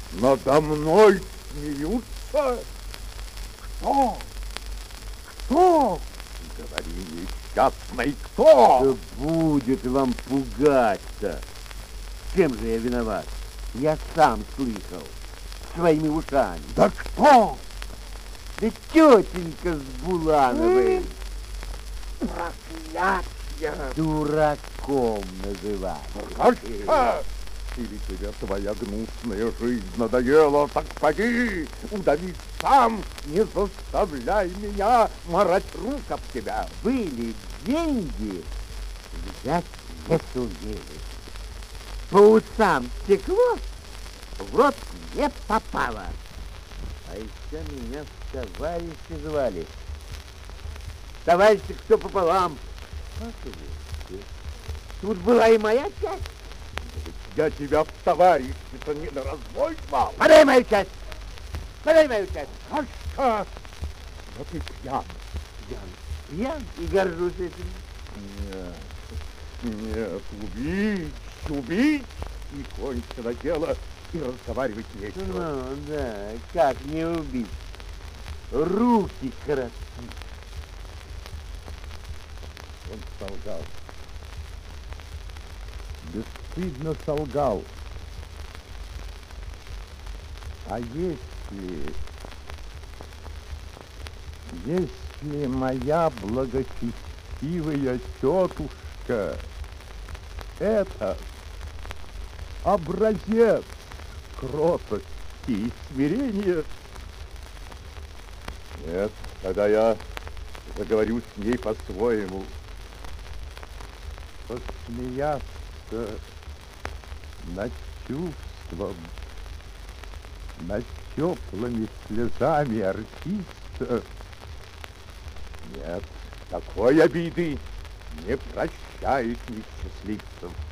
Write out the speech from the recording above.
Надо мной смеются? Кто? Кто? Говори, несчастный, кто? Да будет вам пугаться. Чем же я виноват? Я сам слышал своими ушами. Да кто? Да тетенька с Булановой. Проклятье! Дураком называют. Хорошо! Или тебе твоя гнусная жизнь надоела, так поди, удавись сам, не заставляй меня марать рук об тебя. Были деньги, взять не сумели. По усам стекло, в рот не попало. А еще меня в товарищи звали. Товарищи, кто пополам. Тут была и моя часть. Я тебя в товарищи-то не на разбой звал. Подай мою часть! Подай мою часть! Сашка, да ты пьян. Пьян и горжусь этим. Нет, убить, и кончено дело, и разговаривать нечего. Ну, да, как не убить? Руки коротки. Он солгал. Бесстыдно солгал. А если моя благочестивая тетушка это образец кротости и смирения, нет, тогда я заговорю с ней по-своему. Посмеяться над чувством, над теплыми слезами артиста. Нет, такой обиды не прощает несчастливцев.